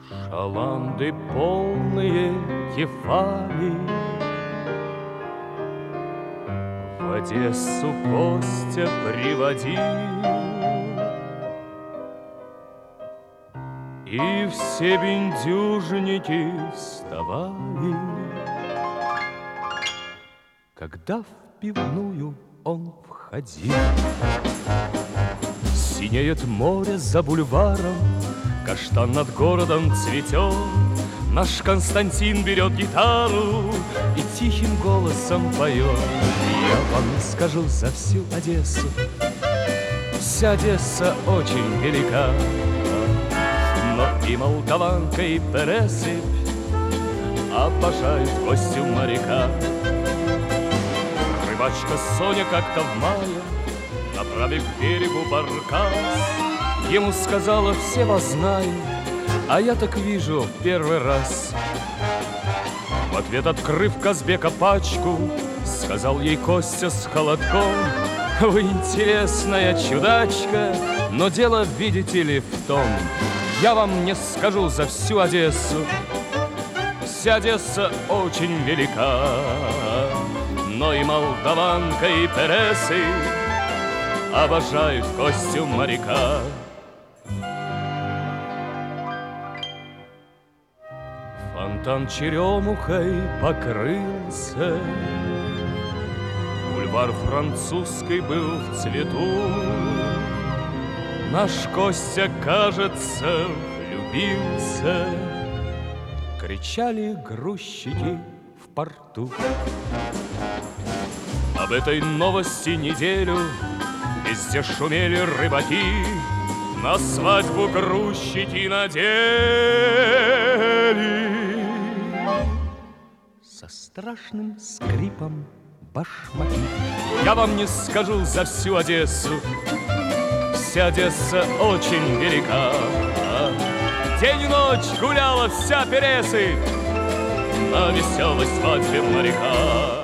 Шаланды полные кефали в Одессу Костя приводил, и все бендюжники вставали, когда в пивную он входил. Синеет море за бульваром, каштан над городом цветет. Наш Константин берет гитару и тихим голосом поет. Я вам скажу за всю Одессу, вся Одесса очень велика, но и молдаванка, и Пересыпь обожают гостю моряка. Рыбачка Соня как-то в мае, направив к берегу баркас, ему сказала: все вас знаю, а я так вижу в первый раз. В ответ, открыв Казбека пачку, сказал ей Костя с холодком: вы интересная чудачка, но дело, видите ли, в том, я вам не скажу за всю Одессу, вся Одесса очень велика, но и молдаванка, и Пересы обожают Костю моряка. Фонтан черемухой покрылся, бульвар Французской был в цвету. Наш Костя, кажется, влюбился, кричали грузчики в порту. Об этой новости неделю везде шумели рыбаки, на свадьбу грузчики надели со страшным скрипом башмаки. Я вам не скажу за всю Одессу, вся Одесса очень велика, день и ночь гуляла вся Пересыпь на веселой свадьбе моряка.